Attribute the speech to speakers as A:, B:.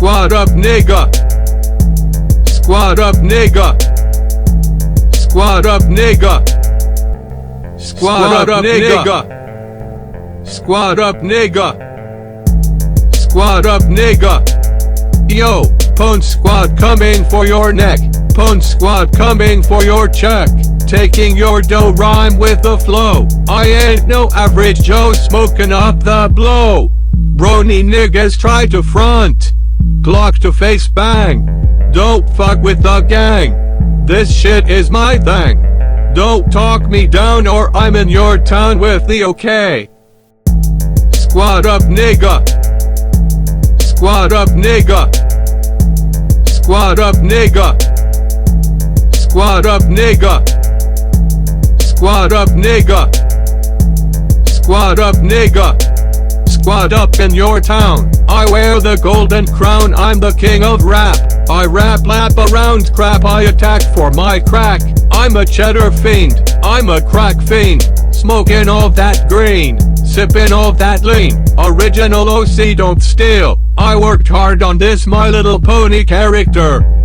A: Squad up nigga. Squad up nigga. Squad up nigga. Squad up nigga. Squad up nigga. Squad up nigga. Yo, Pwn Squad coming for your neck. Pwn Squad coming for your check. Taking your dough rhyme with the flow. I ain't no average Joe smoking up the blow. Brony niggas try to front. Glock to face bang. Don't fuck with the gang. This shit is my thing. Don't talk me down or I'm in your town with the OK. Squad up nigga. Squad up nigga. Squad up nigga. Squad up nigga. Squad up nigga. Squad up nigga. Squad up in your town. I wear the golden crown, I'm the king of rap. I rap lap around crap, I attack for my crack. I'm a cheddar fiend, I'm a crack fiend. Smoking all that green, sipping all that lean. Original OC, don't steal. I worked hard on this My Little Pony character.